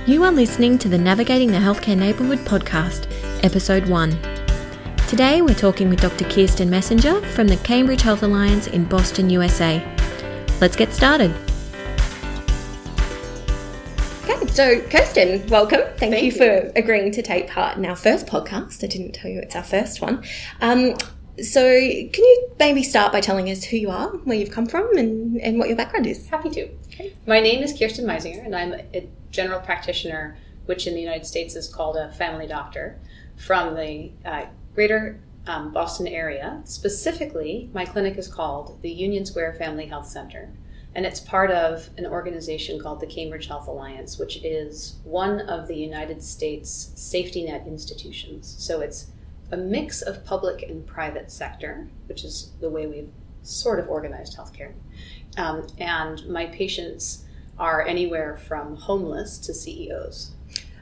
You are listening to the Navigating the Healthcare Neighbourhood podcast, episode 1. Today we're talking with Dr. Kirsten Messenger from the Cambridge Health Alliance in Boston, USA. Let's get started. Okay, so Kirsten, welcome. Thank you for agreeing to take part in our first podcast. I didn't tell you it's our first one. So can you maybe start by telling us who you are, where you've come from, and what your background is? Happy to. Okay. My name is Kirsten Meisinger, and I'm a general practitioner, which in the United States is called a family doctor, from the greater Boston area. Specifically, my clinic is called the Union Square Family Health Center, and it's part of an organization called the Cambridge Health Alliance, which is one of the United States safety net institutions. So it's a mix of public and private sector, which is the way we've sort of organized healthcare. And my patients are anywhere from homeless to CEOs.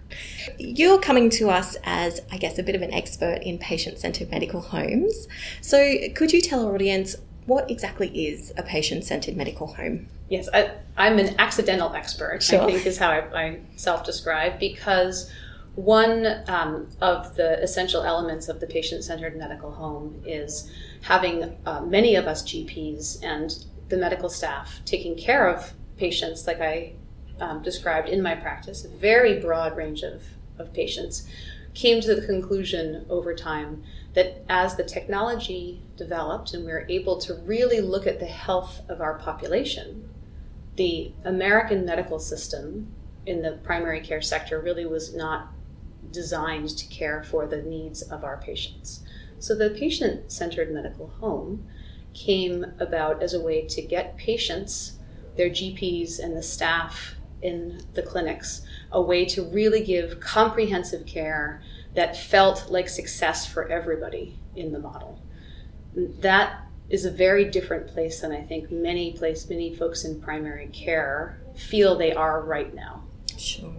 You're coming to us as, I guess, a bit of an expert in patient-centered medical homes. So could you tell our audience what exactly is a patient-centered medical home? Yes, I'm an accidental expert, Sure. I think is how I self-describe, because one of the essential elements of the patient-centered medical home is having many of us GPs and the medical staff taking care of patients like I described in my practice, a very broad range of patients, came to the conclusion over time that as the technology developed and we were able to really look at the health of our population, the American medical system in the primary care sector really was not designed to care for the needs of our patients. So the patient-centered medical home came about as a way to get patients, their GPs, and the staff in the clinics a way to really give comprehensive care that felt like success for everybody in the model. That is a very different place than I think many folks in primary care feel they are right now. Sure.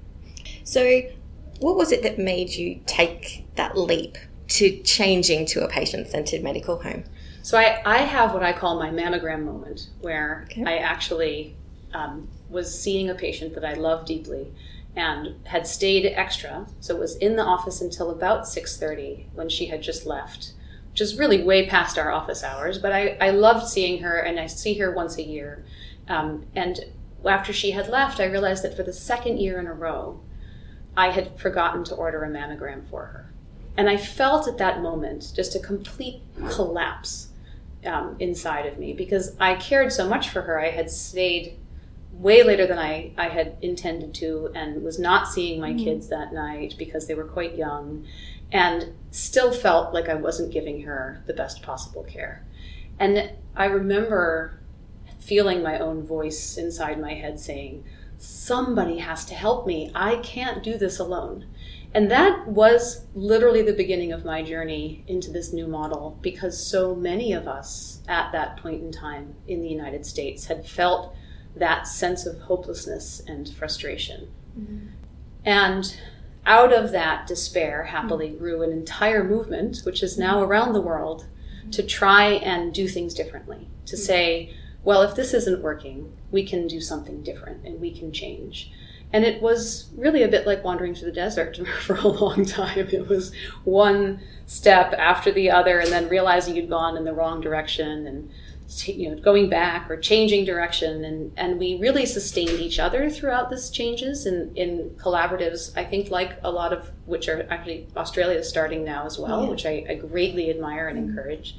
So what was it that made you take that leap to changing to a patient-centered medical home? So I have what I call my mammogram moment, where Okay. I actually was seeing a patient that I love deeply and had stayed extra. So was in the office until about 6:30 when she had just left, which is really way past our office hours. But I loved seeing her, and I see her once a year. And after she had left, I realized that for the second year in a row, I had forgotten to order a mammogram for her. And I felt at that moment just a complete collapse inside of me because I cared so much for her. I had stayed way later than I had intended to and was not seeing my kids that night because they were quite young and still felt like I wasn't giving her the best possible care. And I remember feeling my own voice inside my head saying, somebody has to help me. I can't do this alone. And that was literally the beginning of my journey into this new model because so many of us at that point in time in the United States had felt that sense of hopelessness and frustration. Mm-hmm. And out of that despair happily grew an entire movement, which is now around the world, to try and do things differently, to say, well, if this isn't working, we can do something different and we can change. And it was really a bit like wandering through the desert for a long time. It was one step after the other and then realizing you'd gone in the wrong direction and going back or changing direction. And we really sustained each other throughout these changes in collaboratives, I think like a lot of which are actually Australia is starting now as well, which I greatly admire and encourage.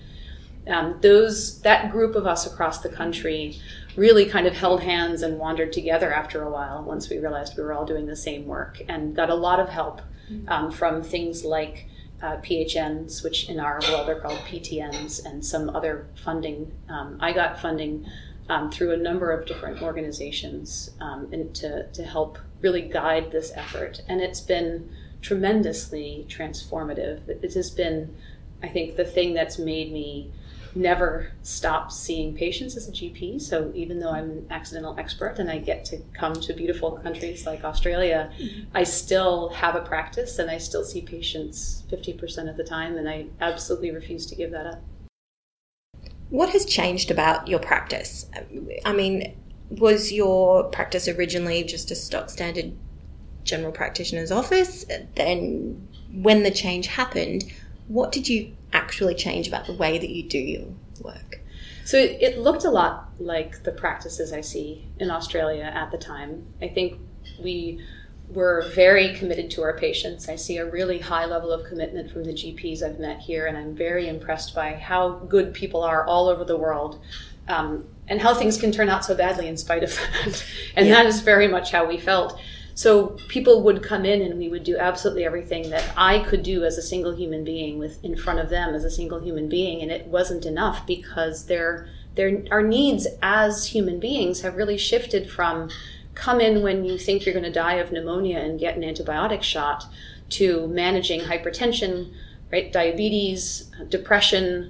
That group of us across the country really kind of held hands and wandered together after a while once we realized we were all doing the same work and got a lot of help from things like PHNs, which in our world are called PTNs, and some other funding. I got funding through a number of different organizations and to help really guide this effort. And it's been tremendously transformative. It has been, I think, the thing that's made me never stop seeing patients as a GP. So even though I'm an accidental expert and I get to come to beautiful countries like Australia, I still have a practice and I still see patients 50% of the time, and I absolutely refuse to give that up. What has changed about your practice? I mean, was your practice originally just a stock standard general practitioner's office. Then when the change happened, what did you actually change about the way that you do your work? So it looked a lot like the practices I see in Australia at the time. I think we were very committed to our patients. I see a really high level of commitment from the GPs I've met here, and I'm very impressed by how good people are all over the world, and how things can turn out so badly in spite of that. And that is very much how we felt. So people would come in and we would do absolutely everything that I could do as a single human being in front of them as a single human being, and it wasn't enough because our needs as human beings have really shifted from come in when you think you're going to die of pneumonia and get an antibiotic shot to managing hypertension, right, diabetes, depression,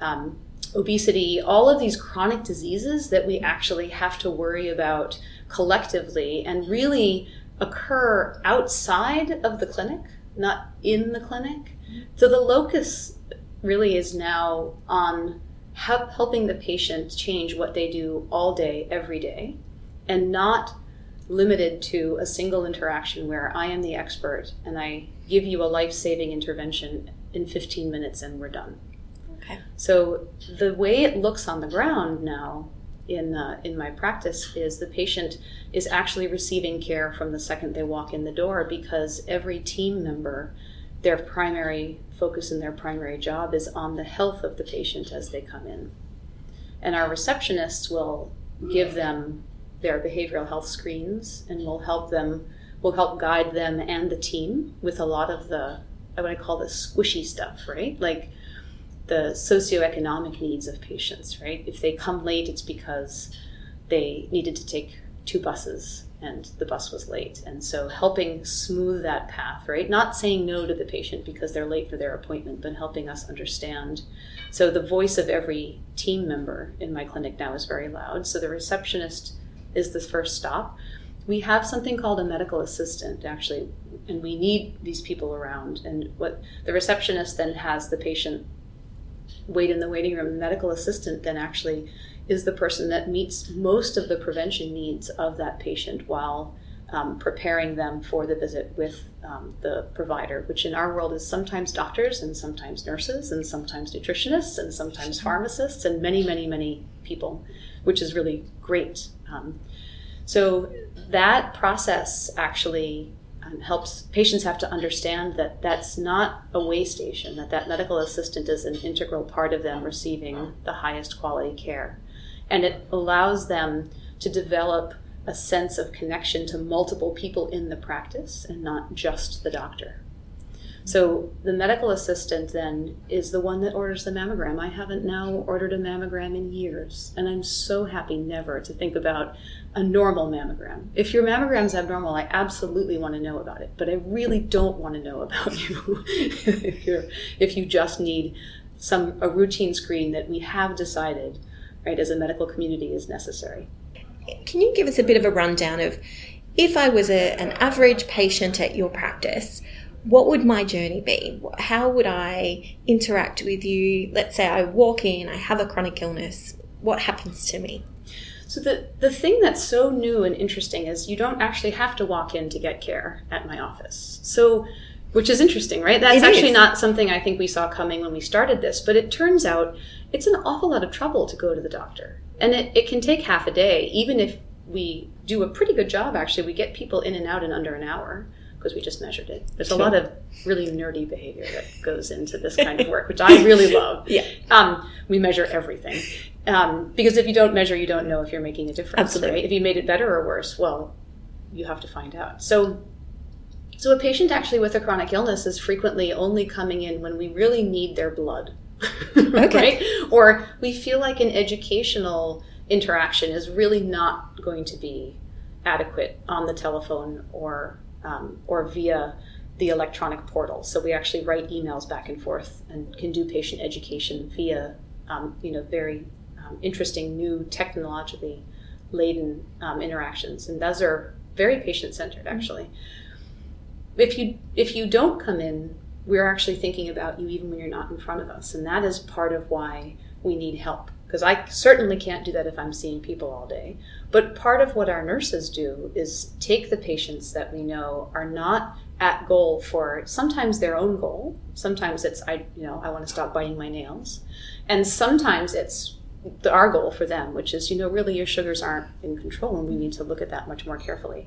obesity, all of these chronic diseases that we actually have to worry about collectively and really occur outside of the clinic, not in the clinic. So the locus really is now on helping the patient change what they do all day, every day, and not limited to a single interaction where I am the expert and I give you a life-saving intervention in 15 minutes and we're done. Okay. So the way it looks on the ground now in my practice is the patient is actually receiving care from the second they walk in the door, because every team member, their primary focus and their primary job is on the health of the patient as they come in. And our receptionists will give them their behavioral health screens and will help guide them and the team with a lot of what I call the squishy stuff, right? Like the socioeconomic needs of patients, right? If they come late, it's because they needed to take 2 buses and the bus was late. And so helping smooth that path, right? Not saying no to the patient because they're late for their appointment, but helping us understand. So the voice of every team member in my clinic now is very loud. So the receptionist is the first stop. We have something called a medical assistant, actually, and we need these people around. And what the receptionist then has the patient wait in the waiting room. The medical assistant then actually is the person that meets most of the prevention needs of that patient while preparing them for the visit with the provider, which in our world is sometimes doctors and sometimes nurses and sometimes nutritionists and sometimes pharmacists and many, many, many people, which is really great. So that process actually helps patients have to understand that that's not a way station, that medical assistant is an integral part of them receiving the highest quality care. And it allows them to develop a sense of connection to multiple people in the practice and not just the doctor. So the medical assistant then is the one that orders the mammogram. I haven't now ordered a mammogram in years, and I'm so happy never to think about a normal mammogram. If your mammogram's abnormal, I absolutely want to know about it, but I really don't want to know about you if you just need a routine screen that we have decided, right, as a medical community is necessary. Can you give us a bit of a rundown of, if I was an average patient at your practice, what would my journey be? How would I interact with you? Let's say I walk in, I have a chronic illness. What happens to me? So the thing that's so new and interesting is you don't actually have to walk in to get care at my office. So, which is interesting, right? That's actually not something I think we saw coming when we started this, but it turns out it's an awful lot of trouble to go to the doctor. And it can take half a day, even if we do a pretty good job, actually. We get people in and out in under an hour because we just measured it. There's a lot of really nerdy behavior that goes into this kind of work, which I really love. Yeah. We measure everything. Because if you don't measure, you don't know if you're making a difference. Absolutely. Right? If you made it better or worse, well, you have to find out. So a patient actually with a chronic illness is frequently only coming in when we really need their blood. Okay. Right? Or we feel like an educational interaction is really not going to be adequate on the telephone or via the electronic portal. So we actually write emails back and forth and can do patient education via very interesting new technologically laden interactions. And those are very patient-centered, actually. If you don't come in, we're actually thinking about you even when you're not in front of us. And that is part of why we need help. because I certainly can't do that if I'm seeing people all day. But part of what our nurses do is take the patients that we know are not at goal for sometimes their own goal. Sometimes it's, I want to stop biting my nails. And sometimes it's our goal for them, which is, really your sugars aren't in control and we need to look at that much more carefully.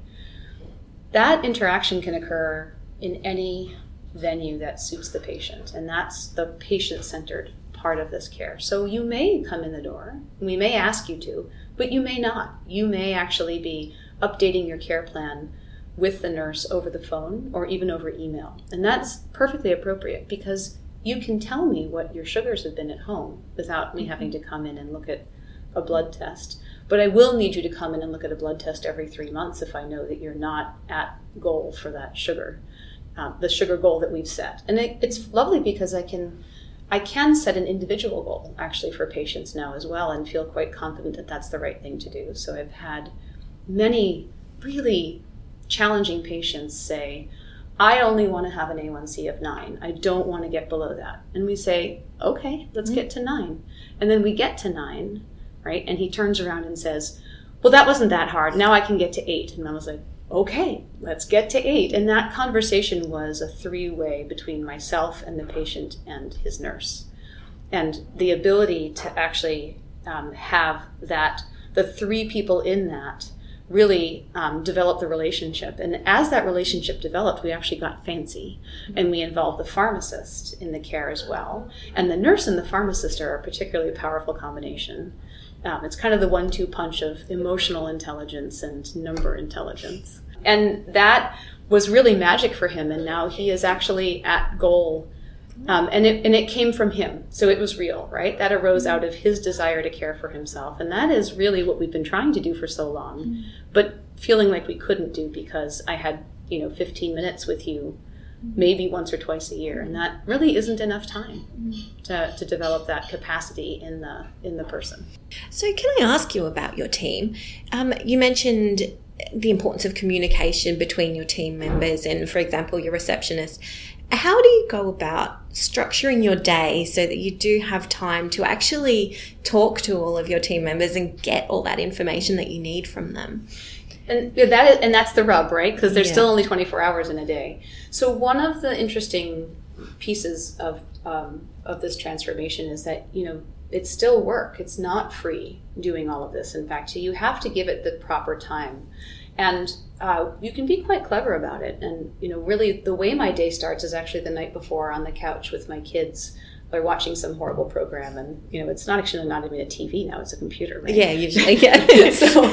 That interaction can occur in any venue that suits the patient, and that's the patient-centered part of this care. So you may come in the door, we may ask you to, but you may not. You may actually be updating your care plan with the nurse over the phone or even over email. And that's perfectly appropriate because you can tell me what your sugars have been at home without me having to come in and look at a blood test. But I will need you to come in and look at a blood test every 3 months if I know that you're not at goal for that sugar, the sugar goal that we've set. And it's lovely because I can set an individual goal actually for patients now as well and feel quite confident that that's the right thing to do. So I've had many really challenging patients say, I only want to have an A1C of 9. I don't want to get below that. And we say, okay, let's get to 9. And then we get to 9, right? And he turns around and says, well, that wasn't that hard. Now I can get to 8. And I was like, okay, let's get to 8. And that conversation was a 3-way between myself and the patient and his nurse. And the ability to actually have the 3 people in that really develop the relationship. And as that relationship developed, we actually got fancy and we involved the pharmacist in the care as well. And the nurse and the pharmacist are a particularly powerful combination. It's kind of the 1-2 punch of emotional intelligence and number intelligence. And that was really magic for him. And now he is actually at goal. And it came from him. So it was real, right? That arose out of his desire to care for himself. And that is really what we've been trying to do for so long, but feeling like we couldn't do because I had, 15 minutes with you maybe once or twice a year. And that really isn't enough time to develop that capacity in the person. So can I ask you about your team? You mentioned the importance of communication between your team members and, for example, your receptionist. How do you go about structuring your day so that you do have time to actually talk to all of your team members and get all that information that you need from them? And that's the rub, right? Because there's still only 24 hours in a day. So one of the interesting pieces of this transformation is that, it's still work. It's not free doing all of this. In fact, you have to give it the proper time. And you can be quite clever about it. And, really the way my day starts is actually the night before on the couch with my kids. They're watching some horrible program. And, it's not even a TV now. It's a computer, right? Yeah, usually, yeah. So,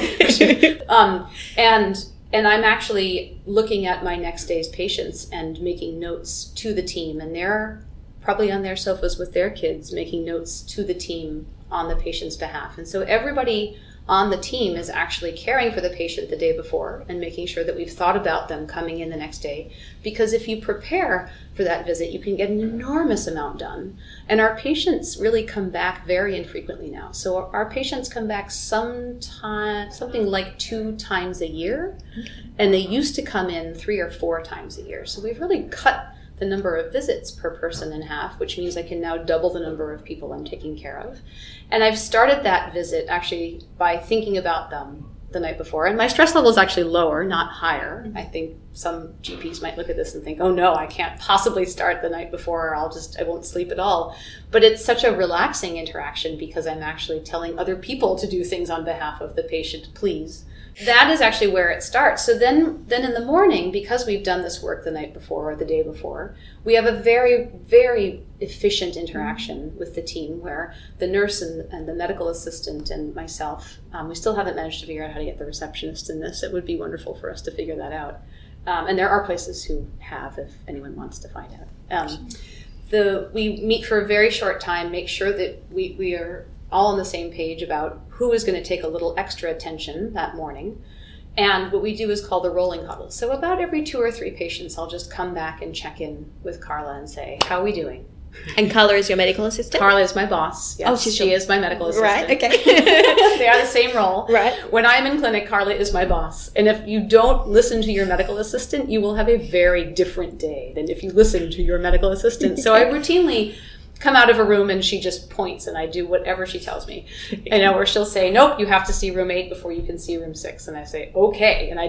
and I'm actually looking at my next day's patients and making notes to the team. And they're probably on their sofas with their kids making notes to the team on the patient's behalf. And so everybody on the team is actually caring for the patient the day before and making sure that we've thought about them coming in the next day. Because if you prepare for that visit, you can get an enormous amount done. And our patients really come back very infrequently now. So our patients come back something like 2 times a year. And they used to come in 3 or 4 times a year. So we've really cut the number of visits per person in half, which means I can now double the number of people I'm taking care of. And I've started that visit actually by thinking about them the night before. And my stress level is actually lower, not higher. I think some GPs might look at this and think, oh no, I can't possibly start the night before, or I won't sleep at all. But it's such a relaxing interaction because I'm actually telling other people to do things on behalf of the patient, please. That is actually where it starts. So then in the morning, because we've done this work the night before or the day before, we have a very, very efficient interaction with the team where the nurse and the medical assistant and myself, we still haven't managed to figure out how to get the receptionist in this. It would be wonderful for us to figure that out. And there are places who have, if anyone wants to find out. We meet for a very short time, make sure that we are all on the same page about who is going to take a little extra attention that morning. And what we do is called the rolling huddle. So about every 2 or 3 patients, I'll just come back and check in with Carla and say, how are we doing? And Carla is your medical assistant? Carla is my boss. Yes. Oh, she is my medical assistant. Right, okay. They are the same role. Right. When I'm in clinic, Carla is my boss. And if you don't listen to your medical assistant, you will have a very different day than if you listen to your medical assistant. So I routinely come out of a room and she just points and I do whatever she tells me. Or she'll say, nope, you have to see room 8 before you can see room 6. And I say, okay. And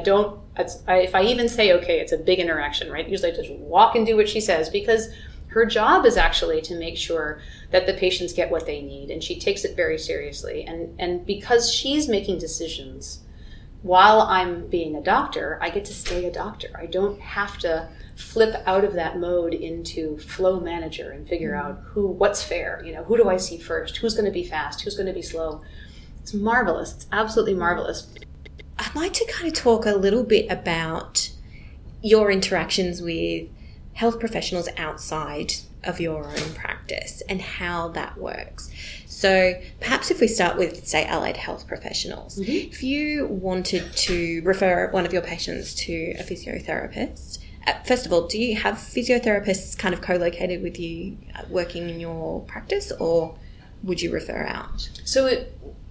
if I even say okay, it's a big interaction, right? Usually I just walk and do what she says, because her job is actually to make sure that the patients get what they need. And she takes it very seriously. And because she's making decisions while I'm being a doctor, I get to stay a doctor. I don't have to flip out of that mode into flow manager and figure out what's fair, who do I see first, who's going to be fast, who's going to be slow. It's marvelous. It's absolutely marvelous. I'd like to kind of talk a little bit about your interactions with health professionals outside of your own practice and how that works. So perhaps if we start with, say, allied health professionals, if you wanted to refer one of your patients to a physiotherapist, first of all, do you have physiotherapists kind of co-located with you working in your practice, or would you refer out? So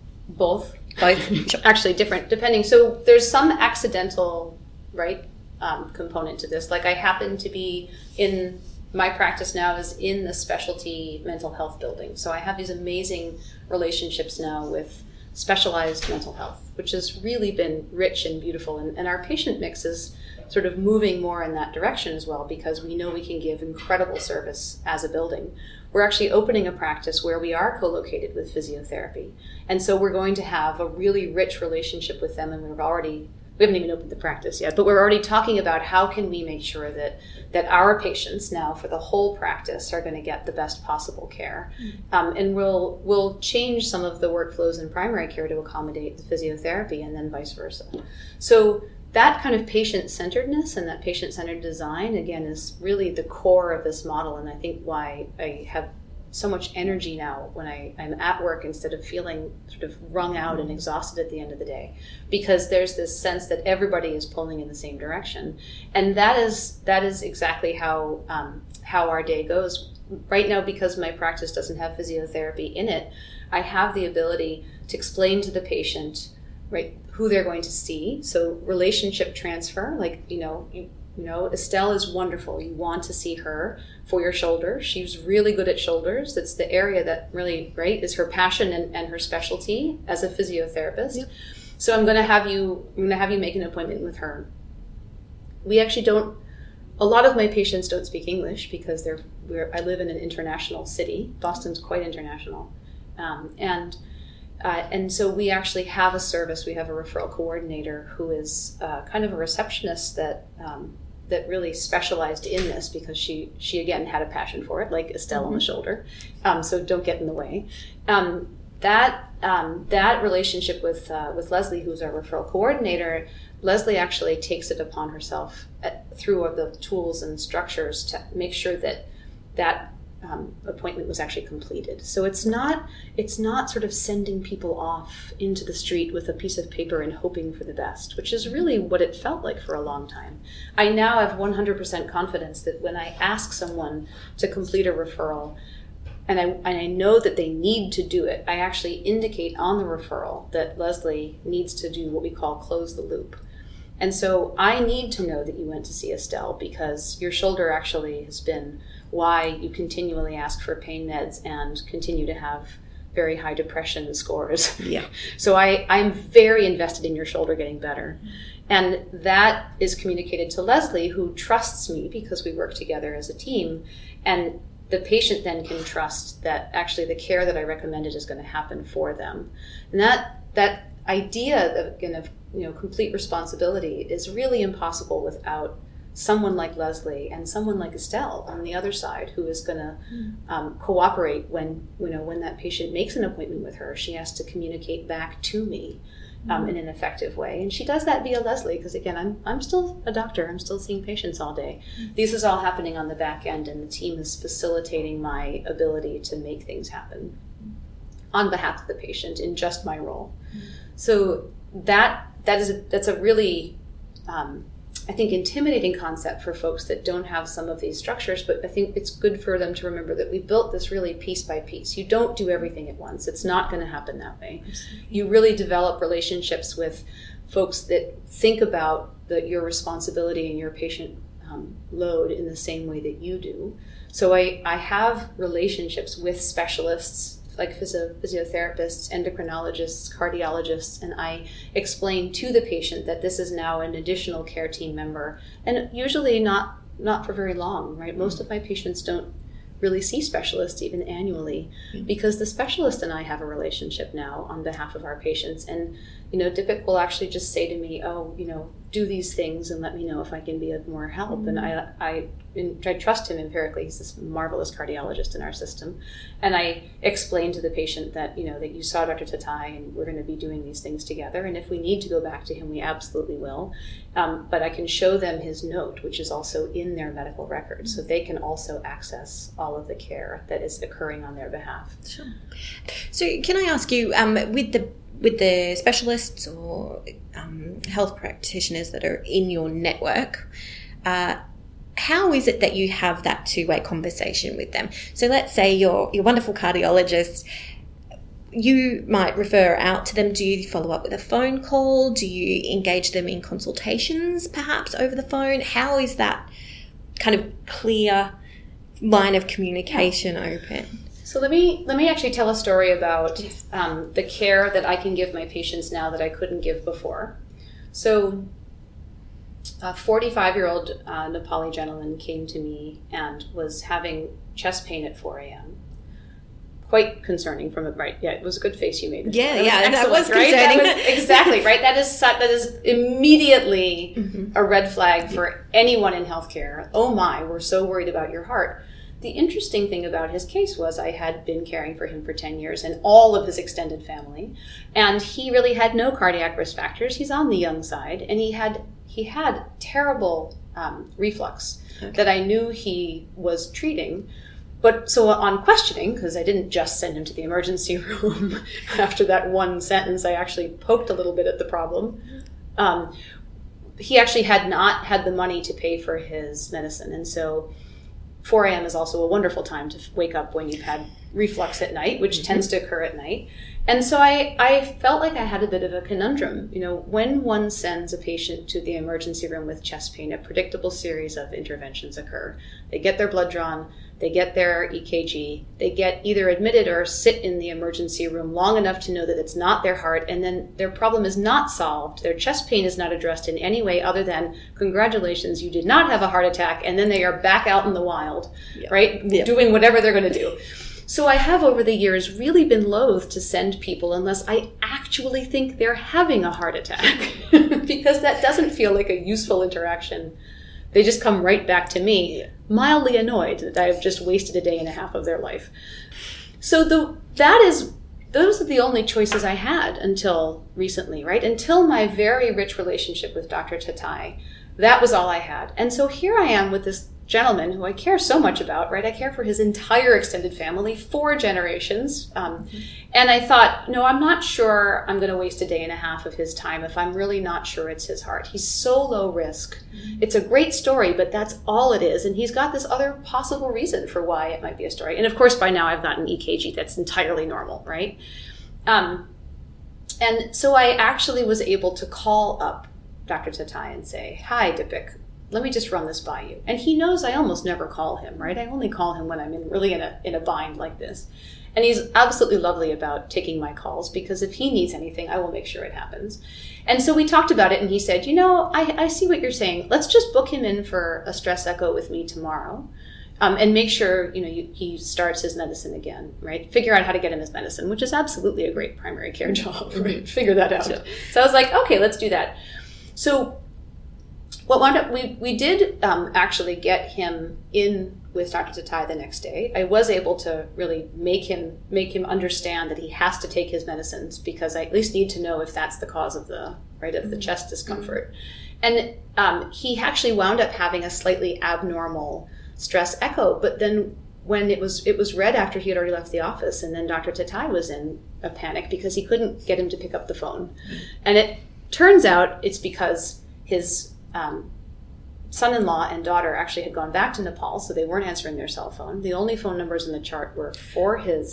both. Actually different, depending. So there's some accidental, right, component to this. Like I happen to be in, my practice now is in the specialty mental health building. So I have these amazing relationships now with specialized mental health, which has really been rich and beautiful. And our patient mix is sort of moving more in that direction as well, because we know we can give incredible service as a building. We're actually opening a practice where we are co-located with physiotherapy. And so we're going to have a really rich relationship with them, and we haven't even opened the practice yet, but we're already talking about how can we make sure that our patients now for the whole practice are going to get the best possible care. And we'll change some of the workflows in primary care to accommodate the physiotherapy, and then vice versa. So that kind of patient-centeredness and that patient-centered design, again, is really the core of this model, and I think why I have so much energy now when I'm at work instead of feeling sort of wrung out and exhausted at the end of the day, because there's this sense that everybody is pulling in the same direction. And that is exactly how our day goes. Right now, because my practice doesn't have physiotherapy in it, I have the ability to explain to the patient, right, who they're going to see. So relationship transfer, like, Estelle is wonderful. You want to see her for your shoulder. She's really good at shoulders. That's the area that really, right, is her passion and her specialty as a physiotherapist. Yep. So I'm going to have you make an appointment with her. We actually don't, a lot of my patients don't speak English because I live in an international city. Boston's quite international. And so we actually have a service. We have a referral coordinator who is kind of a receptionist that really specialized in this, because she again had a passion for it, like Estelle on the shoulder. So don't get in the way. That relationship with Leslie, who's our referral coordinator, Leslie actually takes it upon herself through the tools and structures to make sure that appointment was actually completed. So it's not sort of sending people off into the street with a piece of paper and hoping for the best, which is really what it felt like for a long time. I now have 100% confidence that when I ask someone to complete a referral, and I know that they need to do it, I actually indicate on the referral that Leslie needs to do what we call close the loop. And so I need to know that you went to see Estelle because your shoulder actually has been why you continually ask for pain meds and continue to have very high depression scores. Yeah. So I'm very invested in your shoulder getting better. And that is communicated to Leslie, who trusts me because we work together as a team. And the patient then can trust that actually the care that I recommended is going to happen for them. And that idea of complete responsibility is really impossible without someone like Leslie and someone like Estelle on the other side, who is going to cooperate when that patient makes an appointment with her. She has to communicate back to me in an effective way, and she does that via Leslie because, again, I'm still a doctor. I'm still seeing patients all day. This is all happening on the back end, and the team is facilitating my ability to make things happen on behalf of the patient in just my role. So that's a really I think intimidating concept for folks that don't have some of these structures, but I think it's good for them to remember that we built this really piece by piece. You don't do everything at once. It's not going to happen that way. You really develop relationships with folks that think about your responsibility and your patient load in the same way that you do. So I have relationships with specialists like physiotherapists, endocrinologists, cardiologists, and I explain to the patient that this is now an additional care team member, and usually not for very long, right? Most of my patients don't really see specialists even annually, because the specialist and I have a relationship now on behalf of our patients. And, Dipik will actually just say to me, oh, do these things and let me know if I can be of more help. And I trust him empirically. He's this marvelous cardiologist in our system. And I explain to the patient that, that you saw Dr. Tatai and we're going to be doing these things together. And if we need to go back to him, we absolutely will. But I can show them his note, which is also in their medical record. So they can also access all of the care that is occurring on their behalf. Sure. So can I ask you, with the specialists or health practitioners that are in your network, how is it that you have that two-way conversation with them? So let's say your wonderful cardiologist, you might refer out to them. Do you follow up with a phone call? Do you engage them in consultations, perhaps over the phone? How is that kind of clear line of communication open? So let me actually tell a story about the care that I can give my patients now that I couldn't give before. So a 45-year-old Nepali gentleman came to me and was having chest pain at 4 a.m. Quite concerning from it, right? Yeah, it was a good face you made. That was right? concerning. That was, exactly, right? That is immediately a red flag for anyone in healthcare. Oh my, we're so worried about your heart. The interesting thing about his case was I had been caring for him for 10 years and all of his extended family, and he really had no cardiac risk factors. He's on the young side, and he had terrible reflux that I knew he was treating. But so on questioning, because I didn't just send him to the emergency room after that one sentence, I actually poked a little bit at the problem. He actually had not had the money to pay for his medicine, and so 4 a.m. is also a wonderful time to wake up when you've had reflux at night, which tends to occur at night. And so I felt like I had a bit of a conundrum. When one sends a patient to the emergency room with chest pain, a predictable series of interventions occur. They get their blood drawn, they get their EKG, they get either admitted or sit in the emergency room long enough to know that it's not their heart, and then their problem is not solved. Their chest pain is not addressed in any way other than, congratulations, you did not have a heart attack, and then they are back out in the wild, right? Doing whatever they're going to do. So I have over the years really been loath to send people unless I actually think they're having a heart attack, because that doesn't feel like a useful interaction. They just come right back to me, mildly annoyed that I've just wasted a day and a half of their life. So those are the only choices I had until recently, right? Until my very rich relationship with Dr. Tatai, that was all I had. And so here I am with this gentleman who I care so much about, right? I care for his entire extended family, 4 generations. And I thought, no, I'm not sure I'm going to waste a day and a half of his time if I'm really not sure it's his heart. He's so low risk. It's a great story, but that's all it is. And he's got this other possible reason for why it might be a story. And of course, by now I've got an EKG that's entirely normal, right? And so I actually was able to call up Dr. Tatai and say, hi, Dipik, let me just run this by you. And he knows I almost never call him, right? I only call him when I'm really in a bind like this. And he's absolutely lovely about taking my calls, because if he needs anything, I will make sure it happens. And so we talked about it, and he said, I see what you're saying. Let's just book him in for a stress echo with me tomorrow, and make sure, he starts his medicine again, right? Figure out how to get him his medicine, which is absolutely a great primary care job, right? Figure that out. Sure. So I was like, okay, let's do that. So what wound up, we did actually get him in with Dr. Tatai the next day. I was able to really make him understand that he has to take his medicines, because I at least need to know if that's the cause of the chest discomfort. And he actually wound up having a slightly abnormal stress echo, but then when it was read after he had already left the office, and then Dr. Tatai was in a panic because he couldn't get him to pick up the phone. And it turns out it's because his son-in-law and daughter actually had gone back to Nepal, so they weren't answering their cell phone. The only phone numbers in the chart were for his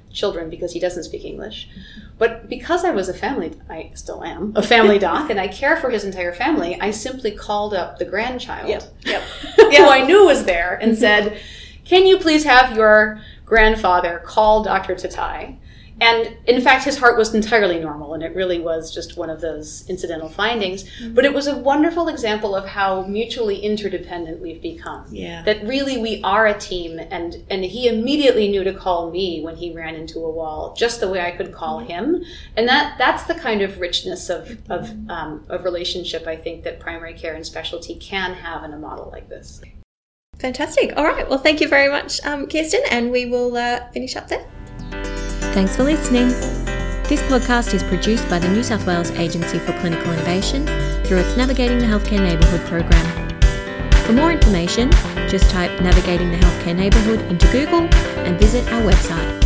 children because he doesn't speak English. But because I still am a family doc, and I care for his entire family, I simply called up the grandchild, who I knew was there, and said, "Can you please have your grandfather call Dr. Tatai?" And in fact, his heart was entirely normal, and it really was just one of those incidental findings. But it was a wonderful example of how mutually interdependent we've become. Yeah. That really we are a team, and he immediately knew to call me when he ran into a wall, just the way I could call him. And that's the kind of richness of relationship, I think, that primary care and specialty can have in a model like this. Fantastic. All right. Well, thank you very much, Kirsten, and we will finish up there. Thanks for listening. This podcast is produced by the New South Wales Agency for Clinical Innovation through its Navigating the Healthcare Neighbourhood program. For more information, just type Navigating the Healthcare Neighbourhood into Google and visit our website.